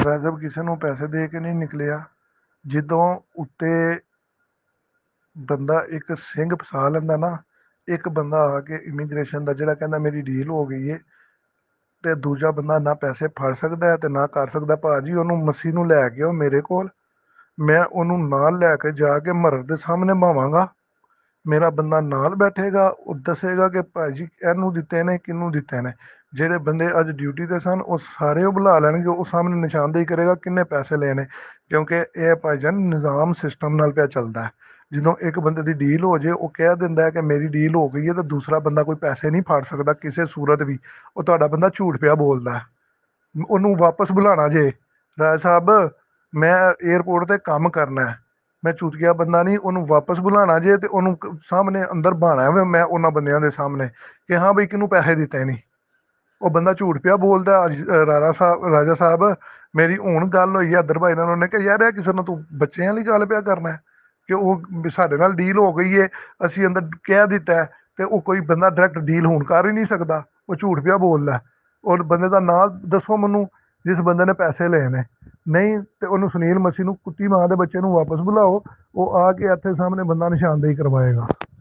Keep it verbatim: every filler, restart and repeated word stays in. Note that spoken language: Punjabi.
ਰਜਬ ਕਿਸੇ ਨੂੰ ਪੈਸੇ ਦੇ ਕੇ ਨਹੀਂ ਨਿਕਲਿਆ। ਜਦੋਂ ਉੱਤੇ ਬੰਦਾ ਇੱਕ ਸਿੰਘ ਫਸਾ ਲੈਂਦਾ ਨਾ, ਇੱਕ ਬੰਦਾ ਆ ਕੇ ਇਮੀਗ੍ਰੇਸ਼ਨ ਦਾ ਜਿਹੜਾ ਕਹਿੰਦਾ ਮੇਰੀ ਡੀਲ ਹੋ ਗਈ ਏ, ਤੇ ਦੂਜਾ ਬੰਦਾ ਨਾ ਪੈਸੇ ਫੜ ਸਕਦਾ ਹੈ ਤੇ ਨਾ ਕਰ ਸਕਦਾ। ਭਾਜੀ ਉਹਨੂੰ ਮਸੀਹ ਨੂੰ ਲੈ ਕੇ ਆਓ ਮੇਰੇ ਕੋਲ, ਮੈਂ ਉਹਨੂੰ ਨਾਲ ਲੈ ਕੇ ਜਾ ਕੇ ਮਰਦ ਦੇ ਸਾਹਮਣੇ ਮਾਵਾਂਗਾ। ਮੇਰਾ ਬੰਦਾ ਨਾਲ ਬੈਠੇਗਾ, ਉਹ ਦੱਸੇਗਾ ਕਿ ਭਾਜੀ ਇਹਨੂੰ ਦਿੱਤੇ ਨੇ, ਕਿਹਨੂੰ ਦਿੱਤੇ ਨੇ। ਜਿਹੜੇ ਬੰਦੇ ਅੱਜ ਡਿਊਟੀ ਤੇ ਸਨ ਉਹ ਸਾਰੇ ਉਹ ਬੁਲਾ ਲੈਣਗੇ, ਉਹ ਸਾਹਮਣੇ ਨਿਸ਼ਾਨਦੇਹੀ ਕਰੇਗਾ ਕਿੰਨੇ ਪੈਸੇ ਲਏ ਨੇ। ਕਿਉਂਕਿ ਇਹ ਭਾਈਜਾਨ ਨਿਜ਼ਾਮ ਸਿਸਟਮ ਨਾਲ ਪਿਆ ਚੱਲਦਾ ਹੈ। ਜਦੋਂ ਇੱਕ ਬੰਦੇ ਦੀ ਡੀਲ ਹੋ ਜੇ, ਉਹ ਕਹਿ ਦਿੰਦਾ ਹੈ ਕਿ ਮੇਰੀ ਡੀਲ ਹੋ ਗਈ ਹੈ, ਤਾਂ ਦੂਸਰਾ ਬੰਦਾ ਕੋਈ ਪੈਸੇ ਨਹੀਂ ਫੜ ਸਕਦਾ ਕਿਸੇ ਸੂਰਤ ਵੀ। ਉਹ ਤੁਹਾਡਾ ਬੰਦਾ ਝੂਠ ਪਿਆ ਬੋਲਦਾ ਹੈ। ਉਹਨੂੰ ਵਾਪਸ ਬੁਲਾਉਣਾ ਜੇ, ਰਾਜ ਸਾਹਿਬ ਮੈਂ ਏਅਰਪੋਰਟ ਤੇ ਕੰਮ ਕਰਨਾ ਹੈ, ਮੈਂ ਚੂਤਕਿਆ ਬੰਦਾ ਨਹੀਂ। ਉਹਨੂੰ ਵਾਪਸ ਬੁਲਾਉਣਾ ਜੇ ਤੇ ਉਹਨੂੰ ਕ- ਸਾਹਮਣੇ ਅੰਦਰ ਬਹਾਣਾ ਵੇ ਮੈਂ ਉਹਨਾਂ ਬੰਦਿਆਂ ਦੇ ਸਾਹਮਣੇ ਕਿ ਹਾਂ ਬਈ ਕਿਹਨੂੰ ਪੈਸੇ ਦਿੱਤੇ ਨਹੀਂ। ਉਹ ਬੰਦਾ ਝੂਠ ਪਿਆ ਬੋਲਦਾ। ਅੱਜ, ਅ, ਰਾਣਾ ਸਾਹਿਬ ਰਾਜਾ ਸਾਹਿਬ ਮੇਰੀ ਹੁਣ ਗੱਲ ਹੋਈ ਹੈ ਅਦਰ ਭਾਈ ਨਾਲ, ਉਹਨੇ ਕਿਹਾ ਯਾਰ ਇਹ ਕਿਸੇ ਨੂੰ ਤੂੰ ਬੱਚਿਆਂ ਵਾਲੀ ਗੱਲ ਪਿਆ ਕਰਨਾ ਹੈ? ਕਿ ਉਹ ਵੀ ਸਾਡੇ ਨਾਲ ਡੀਲ ਹੋ ਗਈ ਏ, ਅਸੀਂ ਅੰਦਰ ਕਹਿ ਦਿੱਤਾ ਹੈ, ਤੇ ਉਹ ਕੋਈ ਬੰਦਾ ਡਾਇਰੈਕਟ ਡੀਲ ਹੁਣ ਕਰ ਹੀ ਨਹੀਂ ਸਕਦਾ। ਉਹ ਝੂਠ ਪਿਆ ਬੋਲਦਾ। ਔਰ ਬੰਦੇ ਦਾ ਨਾਂ ਦੱਸੋ ਮੈਨੂੰ, ਜਿਸ ਬੰਦੇ ਨੇ ਪੈਸੇ ਲਏ ਨੇ। ਨਹੀਂ ਤੇ ਉਹਨੂੰ ਸੁਨੀਲ ਮਸੀਹ ਨੂੰ ਕੁੱਤੀ ਮਾਂ ਦੇ ਬੱਚੇ ਨੂੰ ਵਾਪਸ ਬੁਲਾਓ, ਉਹ ਆ ਕੇ ਇੱਥੇ ਸਾਹਮਣੇ ਬੰਦਾ ਨਿਸ਼ਾਨਦੇਹੀ ਕਰਵਾਏਗਾ।